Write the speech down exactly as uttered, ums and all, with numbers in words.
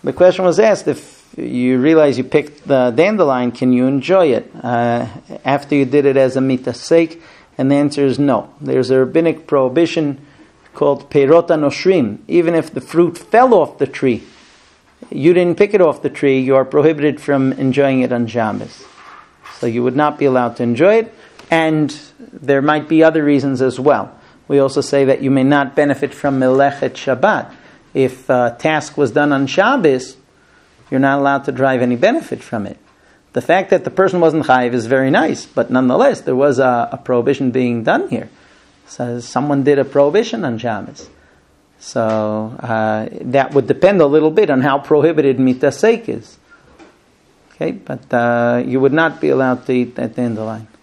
The question was asked, if you realize you picked the dandelion, can you enjoy it uh, after you did it as a mitasek? And the answer is no. There's a rabbinic prohibition called peirot noshrim. Even if the fruit fell off the tree, you didn't pick it off the tree, you are prohibited from enjoying it on Shabbos. So you would not be allowed to enjoy it. And there might be other reasons as well. We also say that you may not benefit from melechet Shabbat. If a task was done on Shabbos, you're not allowed to derive any benefit from it. The fact that the person wasn't chayiv is very nice, but nonetheless, there was a, a prohibition being done here. So someone did a prohibition on Shabbos. So uh, that would depend a little bit on how prohibited mitasek is. Okay, but uh, you would not be allowed to eat that dandelion.